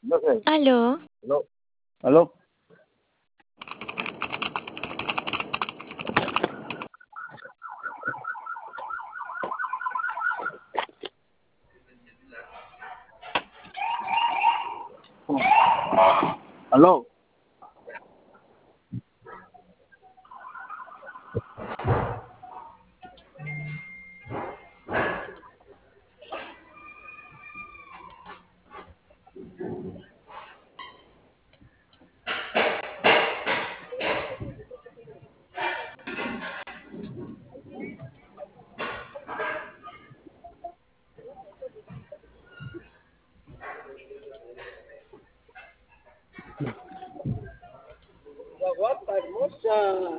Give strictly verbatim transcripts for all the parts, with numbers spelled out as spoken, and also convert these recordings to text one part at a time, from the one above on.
No sé. Aló, ¿Aló? ¿Aló? ¿Aló? La guapa, hermosa.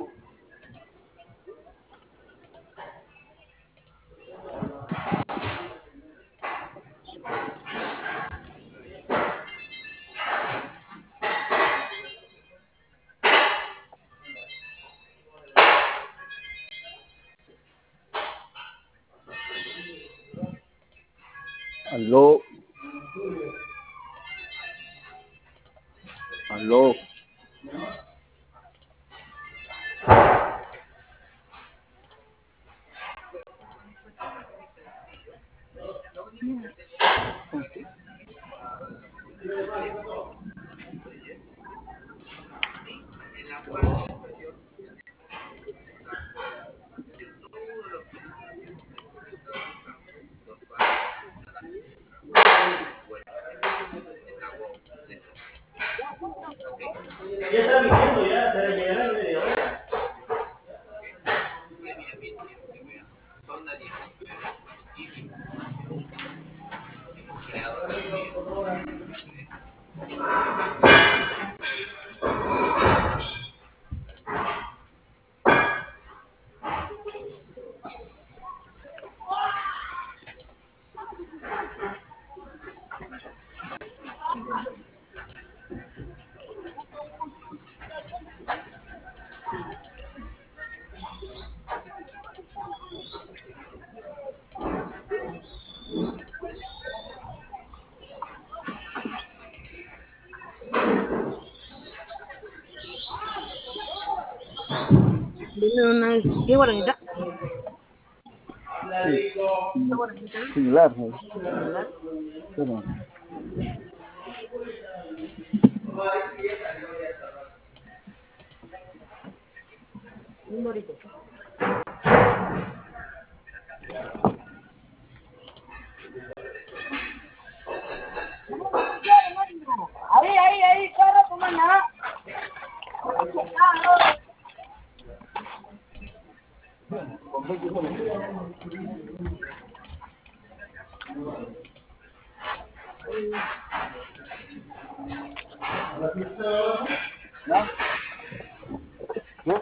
Aló. Aló. Ya está viniendo, ya, pero llegará en media hora. Dime una, ¿qué guaranita? Sí. ¿Qué guaranita? Similar, ¿no? ¿Verdad? Pero, Un dorito. Ahí, ahí, ahí, corre, toma nada. ¿no? ¿No?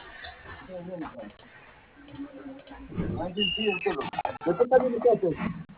Ay, sí, sí, entiendo. ¿De qué está bien, muchachos?